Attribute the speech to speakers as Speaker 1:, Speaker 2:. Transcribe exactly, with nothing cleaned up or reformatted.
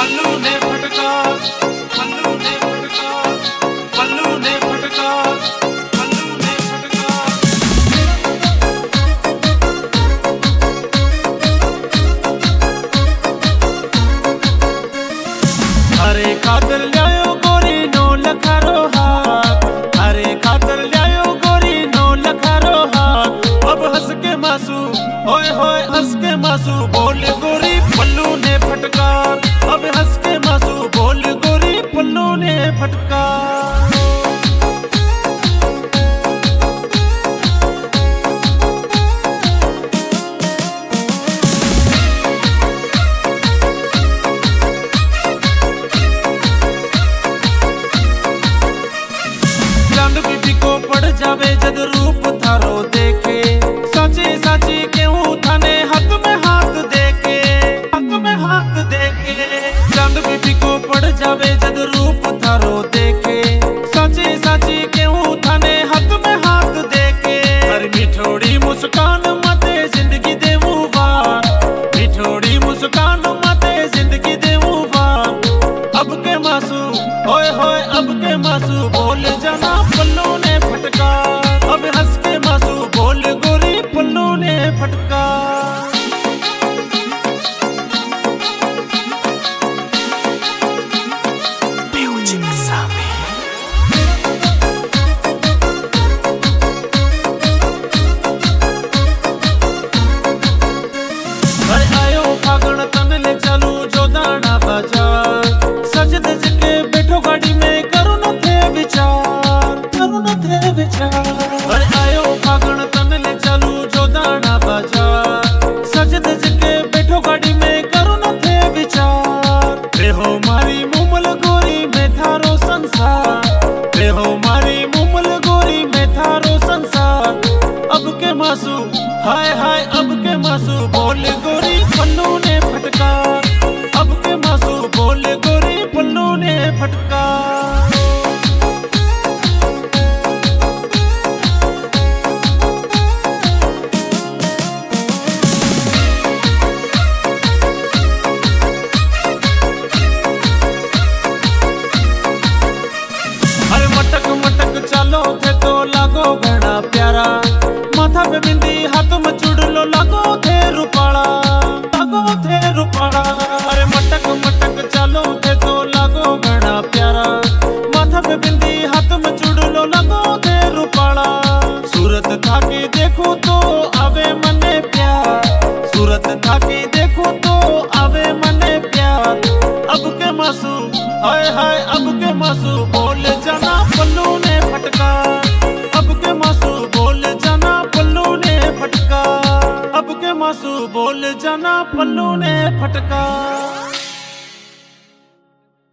Speaker 1: पल्लू ने फटका, पल्लू ने फटका, पल्लू ने फटका, पल्लू ने फटका। हरे खातर ल्यायो गोरी नो लखारो हाथ, हरे खातर ल्यायो गोरी नो लखारो हाथ। अब हंस के मासू होए होए हंस के मासू बोल गोरी पल्लू ने फटका। अब हंस के मासू बोल गोरी पल्लू ने फटका। चांद बीबी को पड़ जावे जद रूप थारो देखे, साची साची क्यों थाने हाथ में हाथ देके, हाथ में हाथ देके। चांद बीबी को पड़ जावे जद रूप थारो देखे, साची साची क्यों थाने हाथ में हाथ देके। हर मिठोड़ी मुस्कान माते जिंदगी देवू बार, मिठोड़ी मुस्कान माते जिंदगी देवू बार। अब के मासू होए होए अब के मासू बोल जाना पल्लू ने फटका। अब हंस के मासू बोल गोरी पल्लू ने फटका। म्यूजिक सामी। अरे आयो फागण तन ले चालू जो दाना बाजार, सज धज के बैठो गाड़ी में करो न थे विचार, करो न थे विचार। अरे आयो फागण तन ले चालू जो दाना बाजार, सज धज के बैठो गाड़ी में करो न थे विचार। रे हो मारी मुमल गोरी में थारो संसार, रे हो मारी मुमल गोरी में थारो संसार। अब के मासू हाय हाय अब के मासू बोल गोरी पल्लू ने फटका। अब के मासू बोल गोरी पल्लू ने फटका। अरे मटक मटक चालो थे तो लागो घना प्यारा, माथा पे बिंदी हाथ में चुड़लो लागो थे रुपाला, लागो थे रुपाला। अरे मटक मटक चालो थे तो लागो घना प्यारा, माथा पे बिंदी हाथ में चुड़लो लागो थे रुपाला। सूरत थाकी देखो तो आवे मने प्यार, सूरत थाकी देखो तो आवे मने प्यार। अब के मासू हाय हाय अब के मासू बोल जाना पल्लू ने फटका। अब के मासू बोल जाना पल्लू ने फटका। अब के मासू बोल जाना पल्लू ने फटका।